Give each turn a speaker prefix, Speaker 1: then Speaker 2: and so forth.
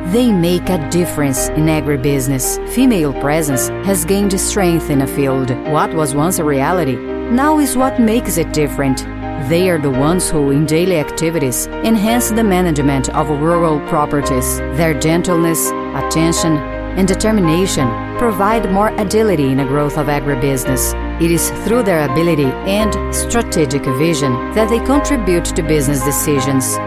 Speaker 1: They make a difference in agribusiness. Female presence has gained strength in a field. What was once a reality now is what makes it different. They are the ones who, in daily activities, enhance the management of rural properties. Their gentleness, attention, and determination provide more agility in the growth of agribusiness. It is through their ability and strategic vision that they contribute to business decisions.